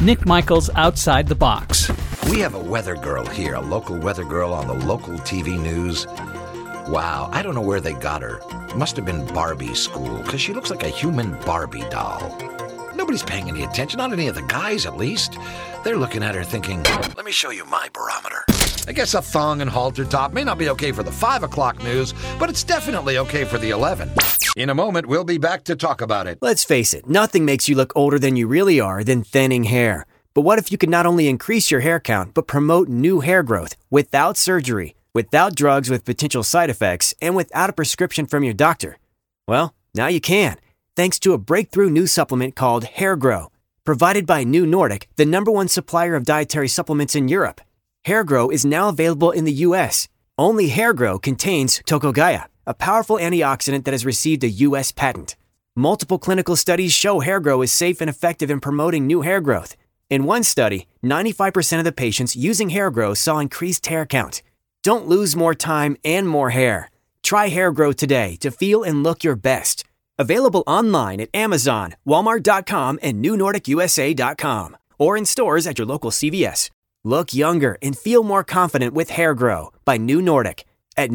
Nick Michaels Outside the Box. We have a weather girl here, a local weather girl on the local TV news. Wow, I don't know where they got her. It must have been Barbie school, because she looks like a human Barbie doll. Nobody's paying any attention, not any of the guys at least. They're looking at her thinking, let me show you my barometer. I guess a thong and halter top may not be okay for the 5 o'clock news, but it's definitely okay for the 11. In a moment, we'll be back to talk about it. Let's face it, nothing makes you look older than you really are than thinning hair. But what if you could not only increase your hair count, but promote new hair growth without surgery, without drugs with potential side effects, and without a prescription from your doctor? Well, now you can, thanks to a breakthrough new supplement called Hair Grow, provided by New Nordic, the #1 supplier of dietary supplements in Europe. Hair Grow is now available in the U.S. Only Hair Grow contains Tocogaya, a powerful antioxidant that has received a U.S. patent. Multiple clinical studies show Hair Grow is safe and effective in promoting new hair growth. In one study, 95% of the patients using Hair Grow saw increased hair count. Don't lose more time and more hair. Try Hair Grow today to feel and look your best. Available online at Amazon, Walmart.com, and NewNordicUSA.com, or in stores at your local CVS. Look younger and feel more confident with Hair Grow by New Nordic at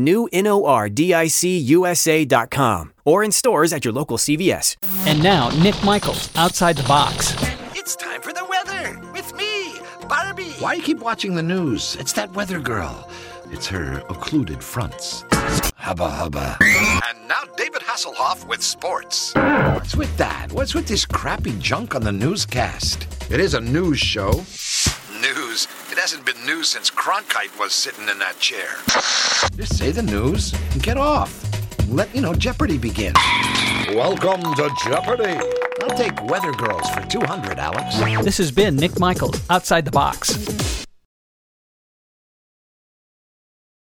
NewNordicUSA.com, or in stores at your local CVS. And now, Nick Michaels Outside the Box. It's time for the weather with me, Barbie. Why do you keep watching the news? It's that weather girl. It's her occluded fronts. Hubba hubba. And now David Hasselhoff with sports. What's with that? What's with this crappy junk on the newscast? It is a news show. News? It hasn't been news since Cronkite was sitting in that chair. Just say the news and get off. Let, Jeopardy begin. Welcome to Jeopardy! I'll take weather girls for $200, Alex. This has been Nick Michaels Outside the Box.